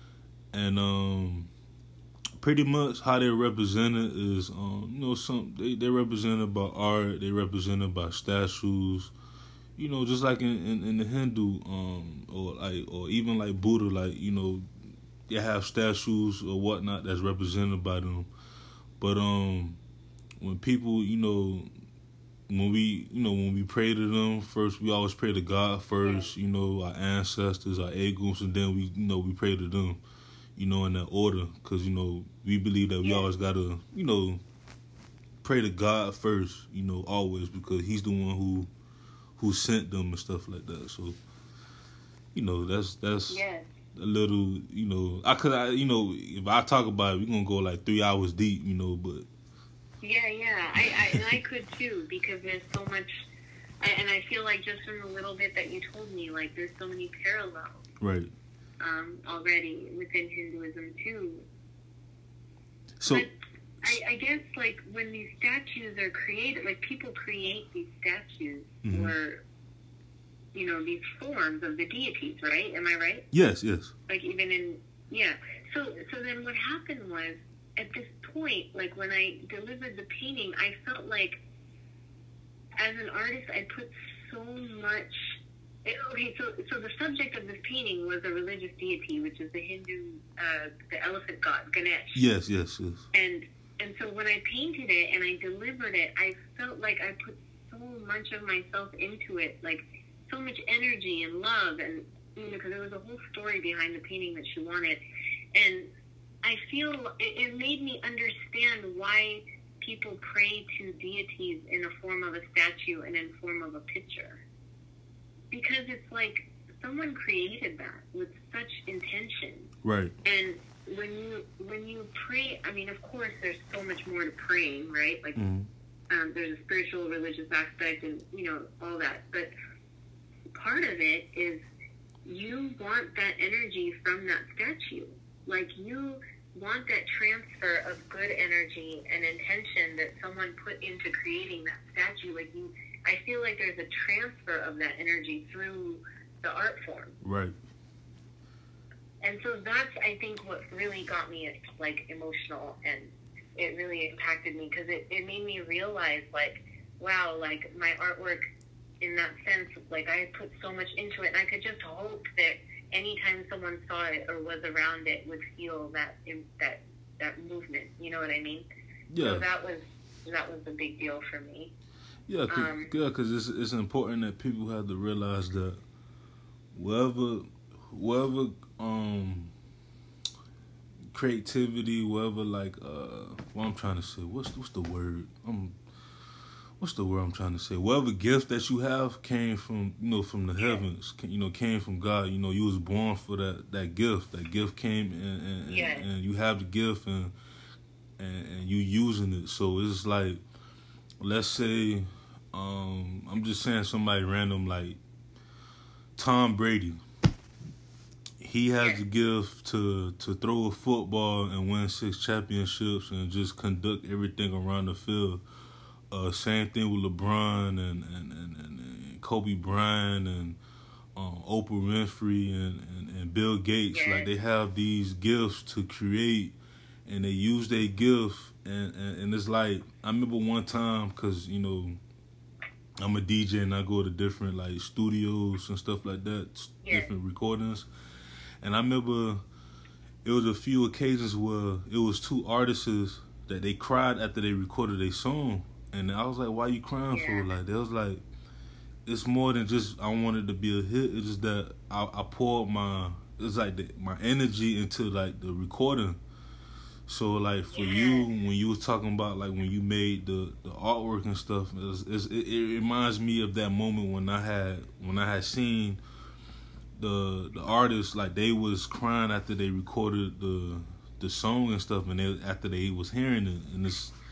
And pretty much how they're represented is you know, they're represented by art, they're represented by statues, you know, just like in the Hindu or even like Buddha, like, you know, they have statues or whatnot that's represented by them. But when people, you know, when we pray to them first, we always pray to God first, you know, our ancestors, our eguns, and then we pray to them, you know, in that order, because, you know, we believe that we always gotta, you know, pray to God first, you know, always, because He's the one who sent them and stuff like that. So, you know, that's a little, you know, you know, if I talk about it, we're gonna go like 3 hours deep, you know, but yeah, I could too, because there's so much, and I feel like just from the little bit that you told me, like, there's so many parallels, right, already within Hinduism too. So, but I guess, like, when these statues are created, like, people create these statues or, you know, these forms of the deities, right? Am I right? Yes. Like, even in, yeah. So then what happened was, at this point, like, when I delivered the painting, I felt like, as an artist, I put so much. Okay, so the subject of this painting was a religious deity, which is the Hindu, the elephant god, Ganesh. Yes. And so when I painted it and I delivered it, I felt like I put so much of myself into it, like so much energy and love, and, you know, because there was a whole story behind the painting that she wanted, and I feel it made me understand why people pray to deities in the form of a statue and in form of a picture. Because it's like someone created that with such intention. Right. And when you pray, I mean, of course, there's so much more to praying, right? Like, there's a spiritual, religious aspect, and, you know, all that. But part of it is you want that energy from that statue. Like, you want that transfer of good energy and intention that someone put into creating that statue. Like, I feel like there's a transfer of that energy through the art form. Right. And so that's, I think, what really got me, like, emotional, and it really impacted me, because it made me realize, like, wow, like, my artwork, in that sense, like, I put so much into it, and I could just hope that anytime someone saw it or was around it would feel that movement. You know what I mean? Yeah. So that was the big deal for me. Yeah, because it's important that people have to realize that whatever creativity, whatever, like, what I'm trying to say, what's the word? What's the word I'm trying to say? Whatever gift that you have came from, from the heavens, came from God. You was born for that gift. That gift came and you have the gift and you using it. So it's like, let's say, I'm just saying somebody random, like Tom Brady. He has the gift to throw a football and win 6 championships and just conduct everything around the field. Same thing with LeBron and Kobe Bryant and Oprah Winfrey and Bill Gates. Yeah. Like, they have these gifts to create, and they use their gift. And it's like, I remember one time, because, I'm a DJ and I go to different, like, studios and stuff like that, different recordings. And I remember it was a few occasions where it was 2 artists that they cried after they recorded their song. And I was like, why you crying for? Like, they was like, it's more than just I wanted to be a hit. It's just that I poured my energy into, like, the recording. So, like, for you, when you was talking about, like, when you made the artwork and stuff, it reminds me of that moment when I had seen the artists, like, they was crying after they recorded the song and stuff, and after they was hearing it, and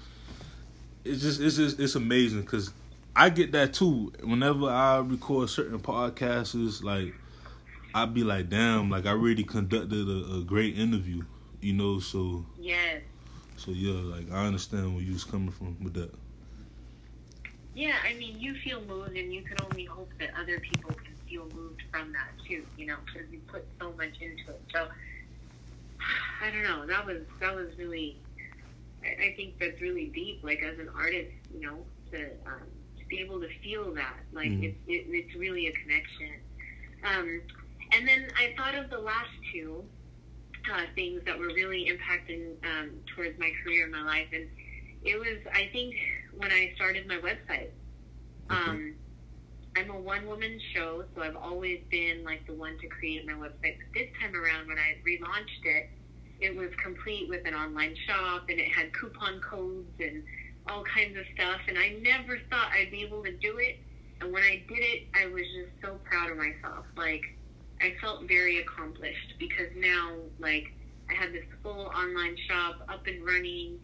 it's amazing, because I get that too. Whenever I record certain podcasts, it's like, I be like, damn, like, I really conducted a great interview, so. Yes. So, yeah, like, I understand where you was coming from with that. Yeah, I mean, you feel moved, and you can only hope that other people can feel moved from that too, because you put so much into it. So, I don't know, that was really, I think that's really deep, like, as an artist, to be able to feel that, like, it's really a connection. And then I thought of the last 2 things that were really impacting towards my career and my life, and it was, I think, when I started my website. I'm a one-woman show, so I've always been, like, the one to create my website. But this time around, when I relaunched it, it was complete with an online shop, and it had coupon codes and all kinds of stuff, and I never thought I'd be able to do it. And when I did it, I was just so proud of myself. Like, I felt very accomplished, because now, like, I had this full online shop up and running.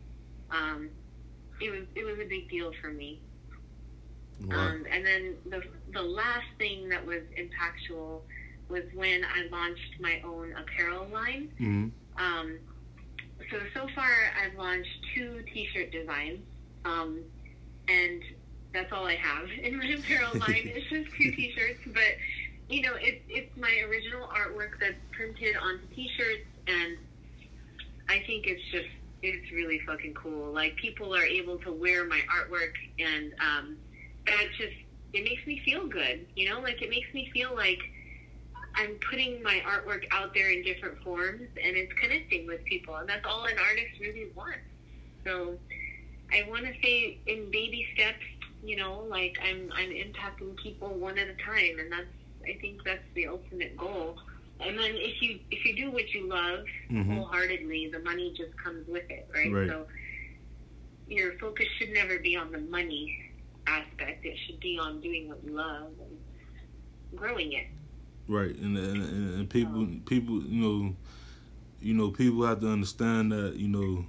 It was a big deal for me. Wow. And then the last thing that was impactful was when I launched my own apparel line. Mm-hmm. So far I've launched 2 t-shirt designs, and that's all I have in my apparel line. It's just 2 t-shirts, but it's my original artwork that's printed onto t-shirts, and I think it's really fucking cool. Like, people are able to wear my artwork, and it makes me feel good, like, it makes me feel like I'm putting my artwork out there in different forms, and it's connecting with people, and that's all an artist really wants. So I want to say, in baby steps, like, I'm impacting people one at a time, and I think that's the ultimate goal. And then if you do what you love wholeheartedly, the money just comes with it, right? So your focus should never be on the money aspect. It should be on doing what you love and growing it. Right, and people, people have to understand that,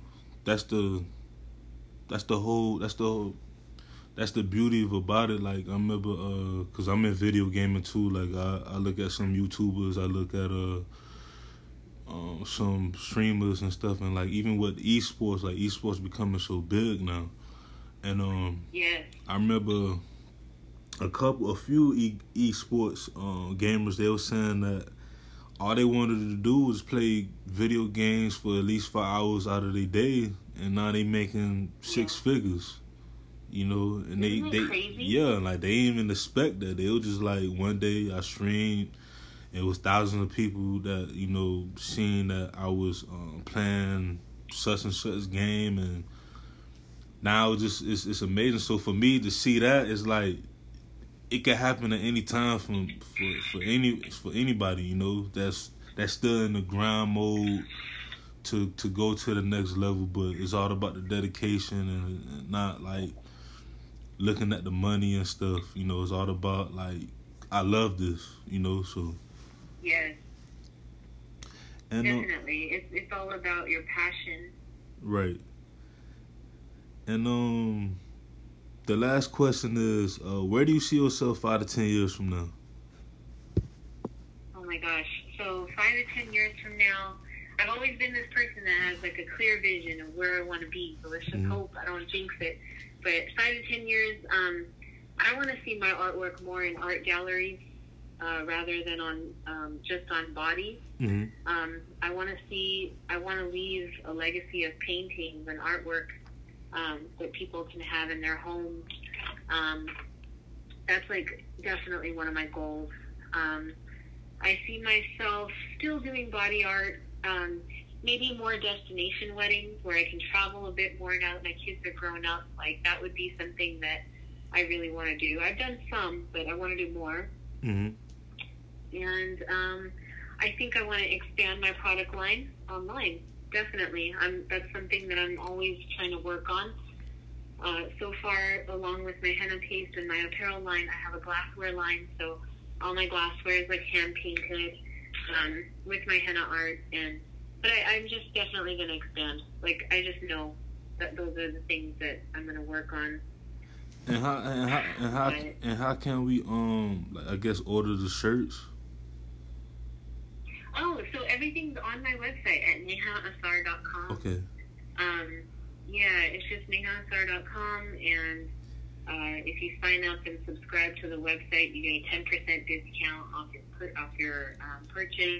that's the beauty about it. Like, I remember, cause I'm in video gaming too. Like, I look at some YouTubers, I look at some streamers and stuff, and, like, even with esports becoming so big now, and I remember a few esports gamers, they were saying that all they wanted to do was play video games for at least 5 hours out of their day, and now they making six figures. You know, and Isn't that crazy? yeah, like they didn't even expect that. They were just like, one day I streamed, it was thousands of people that, you know, seeing that I was playing such and such game, and now it's amazing. So for me to see that, it's like it could happen at any time for anybody, you know, that's still in the grind mode to go to the next level. But it's all about the dedication and not like looking at the money and stuff. You know, it's all about like, I love this, you know. So yes, and definitely, it's all about your passion. Right. And the last question is, where do you see yourself 5 to 10 years from now? Oh my gosh. So 5 to 10 years from now, I've always been this person that has like a clear vision of where I want to be. So let's just hope I don't jinx it. But 5 to 10 years, I want to see my artwork more in art galleries rather than on just on bodies. I want to leave a legacy of paintings and artwork that people can have in their homes. That's like definitely one of my goals. I see myself still doing body art, maybe more destination weddings where I can travel a bit more now that my kids are grown up. Like, that would be something that I really want to do. I've done some, but I want to do more. And I think I want to expand my product line online. Definitely. That's something that I'm always trying to work on. So far, along with my henna paste and my apparel line, I have a glassware line. So all my glassware is like hand painted with my henna art. But I'm just definitely going to expand. Like, I just know that those are the things that I'm going to work on. And how can we like, I guess, order the shirts? Oh, so everything's on my website at nehaasar.com. Okay. Yeah, it's just nehaasar.com, and if you sign up and subscribe to the website, you get a 10% discount off your purchase.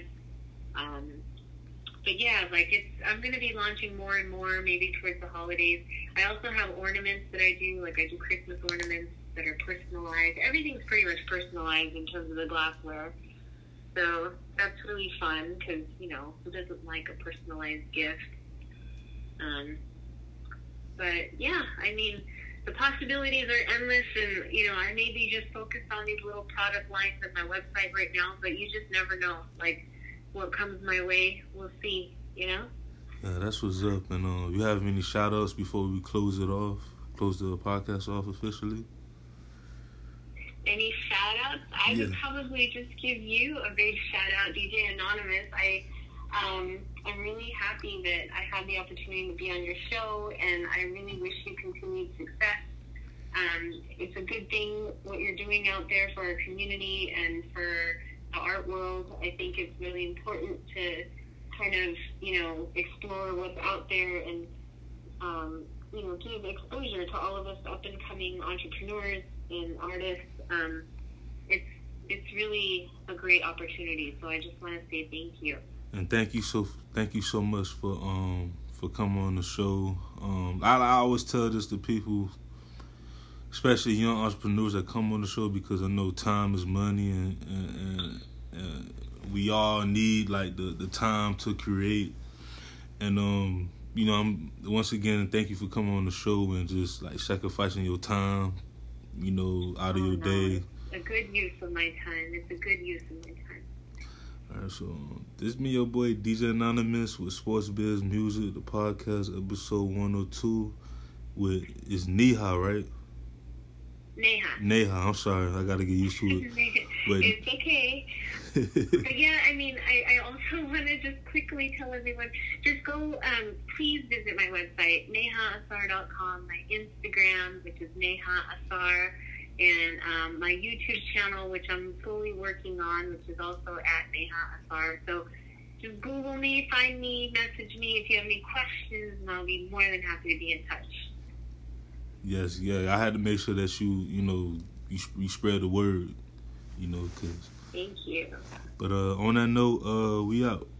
But yeah, like I'm going to be launching more and more, maybe towards the holidays. I also have ornaments that I do, like I do Christmas ornaments that are personalized. Everything's pretty much personalized in terms of the glassware. So that's really fun because, you know, who doesn't like a personalized gift? But yeah, I mean, the possibilities are endless, and, you know, I may be just focused on these little product lines at my website right now, but you just never know, like, what comes my way. We'll see, you know? Yeah, that's what's up. And you have any shout-outs before we close the podcast off officially? Any shout-outs? I would probably just give you a big shout-out, DJ Anonymous. I'm really happy that I had the opportunity to be on your show, and I really wish you continued success. It's a good thing what you're doing out there for our community and for the art world. I think it's really important to kind of, you know, explore what's out there and, you know, give exposure to all of us up-and-coming entrepreneurs and artists. It's really a great opportunity, so I just want to say thank you. And thank you so much for coming on the show. I always tell this to people, especially young entrepreneurs that come on the show, because I know time is money, and we all need like the time to create. And you know, once again, thank you for coming on the show and just like sacrificing your time, you know, out of your day. It's a good use of my time. It's a good use of my time. Alright, so this is me, your boy DJ Anonymous with Sports Biz Music, the podcast, episode 102. It's Neha, right? Neha, I'm sorry, I gotta get used to it. But it's okay. But yeah, I mean, I also want to just quickly tell everyone, just go, please visit my website, nehaasar.com, my Instagram, which is nehaasar, and my YouTube channel, which I'm fully working on, which is also at nehaasar. So just Google me, find me, message me if you have any questions, and I'll be more than happy to be in touch. Yes, yeah, I had to make sure that you know, you spread the word, you know, because Thank you. But on that note, we out.